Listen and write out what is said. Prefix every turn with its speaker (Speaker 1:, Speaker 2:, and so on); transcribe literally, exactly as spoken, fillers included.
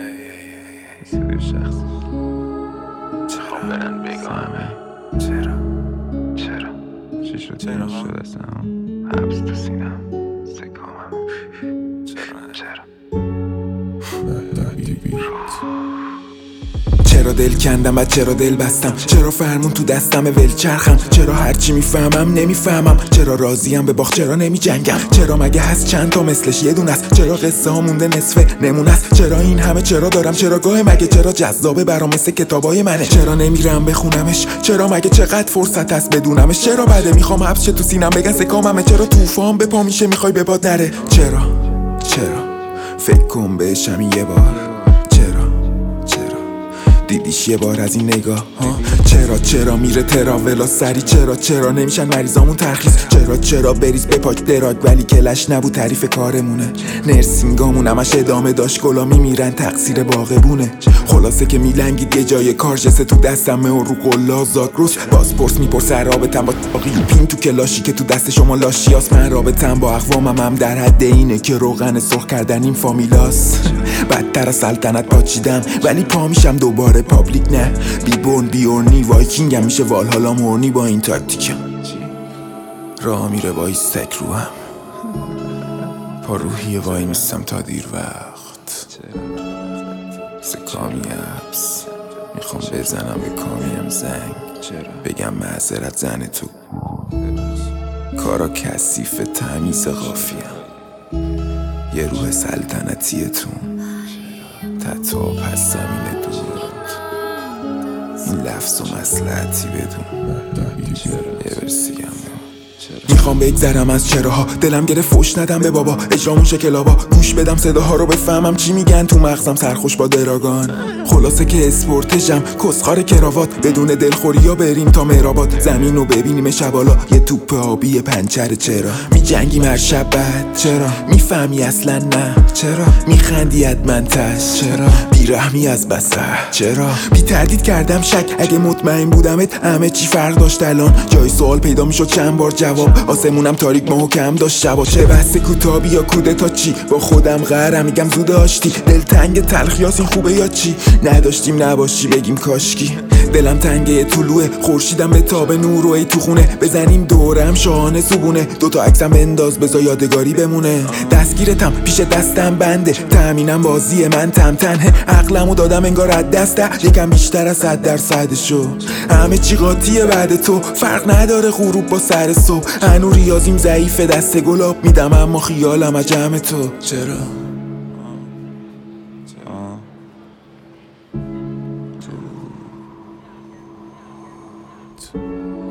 Speaker 1: صدای شخص چرا برن بگاهمه چرا چرا چی شد چرا شد اصلا حبس تو سینم سکامم چرا چرا
Speaker 2: چرا دل کندم بعد چرا دل بستم، چرا فرمون تو دستم ولچرخم، چرا هرچی میفهمم نمیفهمم، چرا راضیم به باخت چرا نمی جنگم، چرا مگه هست چند تا مثلش یه دونه است، چرا قصه ها مونده نصف نمونه است، چرا این همه چرا دارم، چرا گاه مگه چرا جذابه برام مثل کتابای منه، چرا نمیرم بخونمش، چرا مگه چقدر فرصت هست بدونمش، چرا بعد میخوام حبس شه تو سینم بگن سکاممه، چرا طوفان به پا میشه میخوای به باد نره، چرا چرا فکر کن بهشم یه بار، دیدیش یه بار از این نگاه ها؟ چرا چرا میره تراولا سری، چرا چرا نمیشن مریضامون ترخیص، چرا چرا بریز به پاک دراگ ولی کلش نبود تعریف کارمونه، نرسینگامون همش ادامه داشت گلا میمیرن تقصیر باغبونه، خلاصه که میلنگید یه جای کار جسه تو دستمه و رو قلا زاگروس، بازپرس میپرسه رابطم با تاقی پین تو کلاشی که تو دست شما لاشیاس، من رابطم با اقوامم هم در حد اینه که روغن سرخ کردن این فامیلاس، بدتر از سلطنت پاچیدم ولی پا میشم دوباره پابلیک نه، بی بون بی اورنی وایکینگ هم میشه والهالا مورنی با این تاکتیکم، راه میره با این سک رو هم پا روحی وای میستم تا دیر وقت، سکامی حبس میخوام بزنم به کامیم زنگ، بگم معذرت زن تو کارا کثیف تمیز قافیم، یه روح سلطنتیتون تتا پس زمین دور، این لفظ و مسلحتی بدون یه برسیم، میخوام بگذرم از چراها، دلم گره فوش ندم به بابا، اجرامون شکلابا گوش بدم صداها رو بفهمم چی میگن تو مغزم، سرخوش با دراگان، خلاصه که اسپورتشم کسخار کراوات، بدون دلخوری یا بریم تا مهرآباد، زمین رو ببینیم شبالا یه توپ آبی پنچر، چرا میجنگیم هر شب بعد، چرا میفهمی اصلا نه، چرا میخندی من تش، چرا بیرحمی از بسر، چرا بی تردید کردم شک اگه مطمئن بودمت همه چی فرق داشت، الان جای سوال پیدا میشد چند بار جواب، آسمونم تاریک ماهو کم داشت شبا، چه بحث کوتابی یا کودتا چی، با خودم قهرم میگم زود آشتی، دلتنگ تلخیاس این خوبه یا چی، نداشتیم نباشی بگیم کاشکی، دلم تنگه طلوعه خورشیدم به تاب نور و ای تو خونه، بزنیم دورم شانه سوبونه، دوتا عکسم بنداز بذار یادگاری بمونه، دستگیرتم پیش دستم بنده، تامینم بازی من تم تنه، عقلمو دادم انگار از دسته یکم بیشتر از صد درصدشو، همه چی قاطیه بعد تو، فرق نداره غروب با سر صبح، هنو ریاضیم ضعیفه دست گلاب میدم اما خیالم از جمع تو، چرا تو